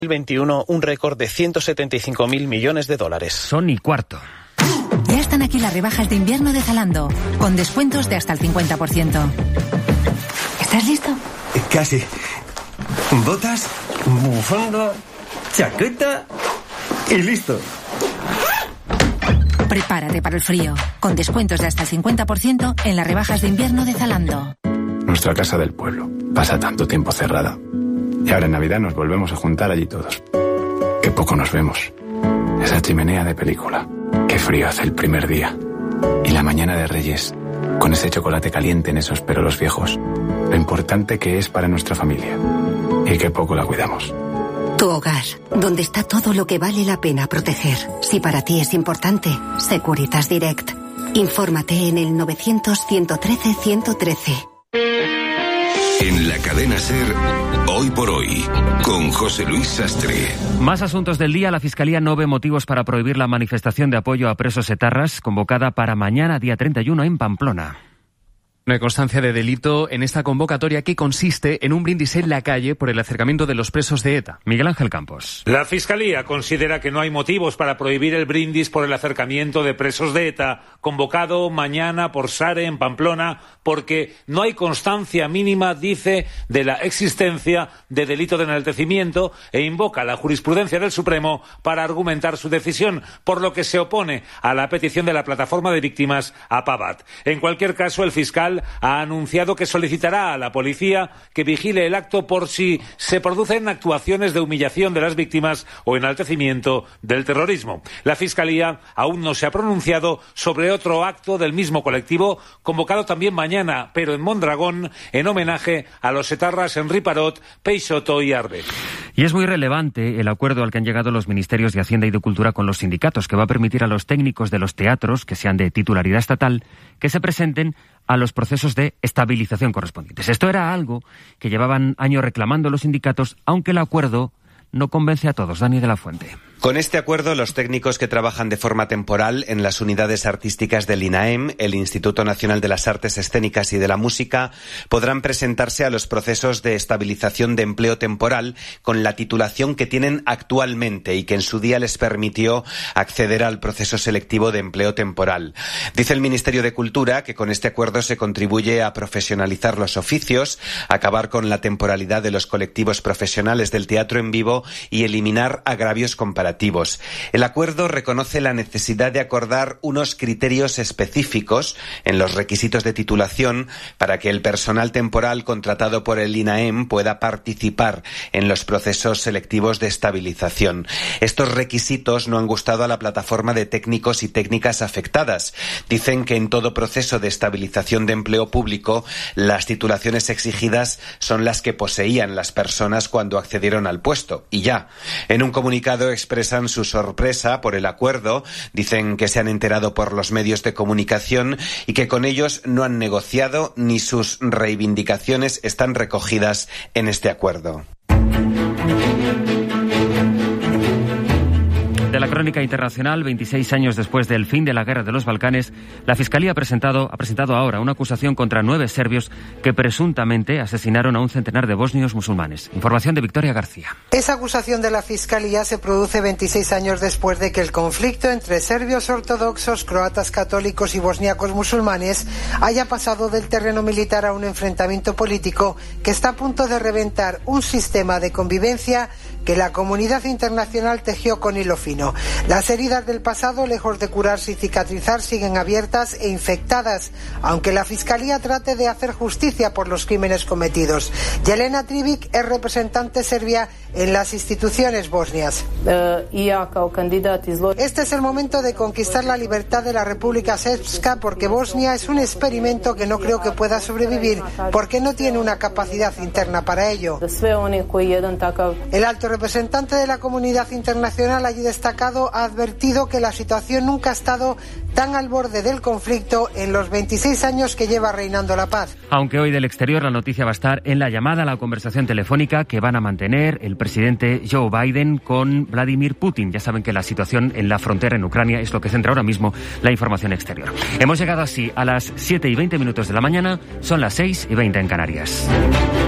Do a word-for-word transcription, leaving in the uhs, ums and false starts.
veintiuno, un récord de ciento setenta y cinco mil millones de dólares. Son y cuarto. Ya están aquí las rebajas de invierno de Zalando, con descuentos de hasta el cincuenta por ciento. ¿Estás listo? Casi. Botas, bufanda, chaqueta y listo. Prepárate para el frío, con descuentos de hasta el cincuenta por ciento en las rebajas de invierno de Zalando. Nuestra casa del pueblo pasa tanto tiempo cerrada. Y ahora en Navidad nos volvemos a juntar allí todos. Qué poco nos vemos. Esa chimenea de película. Qué frío hace el primer día. Y la mañana de Reyes, con ese chocolate caliente en esos perolos viejos. Lo importante que es para nuestra familia. Y qué poco la cuidamos. Tu hogar, donde está todo lo que vale la pena proteger. Si para ti es importante, Securitas Direct. Infórmate en el novecientos, ciento trece, ciento trece. En la cadena SER, Hoy por Hoy, con José Luis Sastre. Más asuntos del día. La Fiscalía no ve motivos para prohibir la manifestación de apoyo a presos etarras, convocada para mañana, día treinta y uno, en Pamplona. No hay constancia de delito en esta convocatoria, que consiste en un brindis en la calle por el acercamiento de los presos de ETA. Miguel Ángel Campos. La Fiscalía considera que no hay motivos para prohibir el brindis por el acercamiento de presos de ETA, convocado mañana por SARE en Pamplona, porque no hay constancia mínima, dice, de la existencia de delito de enaltecimiento, e invoca la jurisprudencia del Supremo para argumentar su decisión, por lo que se opone a la petición de la plataforma de víctimas APAVAT. En cualquier caso, el fiscal ha anunciado que solicitará a la policía que vigile el acto por si se producen actuaciones de humillación de las víctimas o enaltecimiento del terrorismo. La Fiscalía aún no se ha pronunciado sobre otro acto del mismo colectivo, convocado también mañana, pero en Mondragón, en homenaje a los etarras Henri Parot, Peixoto y Arbe. Y es muy relevante el acuerdo al que han llegado los ministerios de Hacienda y de Cultura con los sindicatos, que va a permitir a los técnicos de los teatros, que sean de titularidad estatal, que se presenten a los procesos de estabilización correspondientes. Esto era algo que llevaban años reclamando los sindicatos, aunque el acuerdo no convence a todos. Dani de la Fuente. Con este acuerdo, los técnicos que trabajan de forma temporal en las unidades artísticas del INAEM, el Instituto Nacional de las Artes Escénicas y de la Música, podrán presentarse a los procesos de estabilización de empleo temporal con la titulación que tienen actualmente y que en su día les permitió acceder al proceso selectivo de empleo temporal. Dice el Ministerio de Cultura que con este acuerdo se contribuye a profesionalizar los oficios, acabar con la temporalidad de los colectivos profesionales del teatro en vivo y eliminar agravios comparativos. El acuerdo reconoce la necesidad de acordar unos criterios específicos en los requisitos de titulación para que el personal temporal contratado por el INAEM pueda participar en los procesos selectivos de estabilización. Estos requisitos no han gustado a la plataforma de técnicos y técnicas afectadas. Dicen que en todo proceso de estabilización de empleo público, las titulaciones exigidas son las que poseían las personas cuando accedieron al puesto, y ya. En un comunicado expresan su sorpresa por el acuerdo, dicen que se han enterado por los medios de comunicación y que con ellos no han negociado ni sus reivindicaciones están recogidas en este acuerdo. De la crónica internacional, veintiséis años después del fin de la guerra de los Balcanes, la Fiscalía ha presentado, ha presentado ahora una acusación contra nueve serbios que presuntamente asesinaron a un centenar de bosnios musulmanes. Información de Victoria García. Esa acusación de la Fiscalía se produce veintiséis años después de que el conflicto entre serbios ortodoxos, croatas católicos y bosníacos musulmanes haya pasado del terreno militar a un enfrentamiento político que está a punto de reventar un sistema de convivencia que la comunidad internacional tejió con hilo fino. Las heridas del pasado, lejos de curarse y cicatrizar, siguen abiertas e infectadas, aunque la Fiscalía trate de hacer justicia por los crímenes cometidos. Jelena Trivic es representante serbia en las instituciones bosnias. Este es el momento de conquistar la libertad de la República Srpska, porque Bosnia es un experimento que no creo que pueda sobrevivir, porque no tiene una capacidad interna para ello. El alto representante de la comunidad internacional allí destacado ha advertido que la situación nunca ha estado tan al borde del conflicto en los veintiséis años que lleva reinando la paz. Aunque hoy del exterior la noticia va a estar en la llamada a la conversación telefónica que van a mantener el presidente Joe Biden con Vladimir Putin. Ya saben que la situación en la frontera en Ucrania es lo que centra ahora mismo la información exterior. Hemos llegado así a las siete y veinte minutos de la mañana, son las seis y veinte en Canarias.